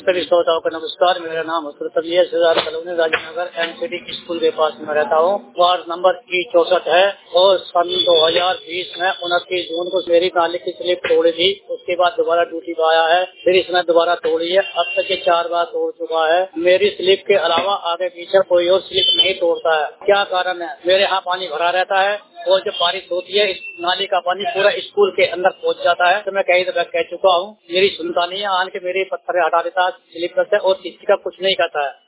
सभी श्रोताओं को नमस्कार। मेरा नाम हसरत अली है। कॉलोनी राजनगर एमसीडी स्कूल के पास में रहता हूँ। वार्ड नंबर E64 है और सन 2020 में 29 जून को मेरी नाली की स्लिप तोड़ी थी। उसके बाद दोबारा ड्यूटी पे आया है, फिर इसने दोबारा तोड़ी है। अब तक ये 4 बार तोड़ चुका है। मेरी स्लिप के अलावा आगे पीछे कोई और स्लिप नहीं तोड़ता है। क्या कारण है? मेरे यहाँ पानी भरा रहता है और जब बारिश होती है इस नाली का पानी पूरा स्कूल के अंदर पहुंच जाता है। तो मैं कई दफा कह चुका हूँ, मेरी सुनता नहीं है। आन के मेरे पत्थर हटा देता है स्लिप से और किसी का कुछ नहीं कहता है।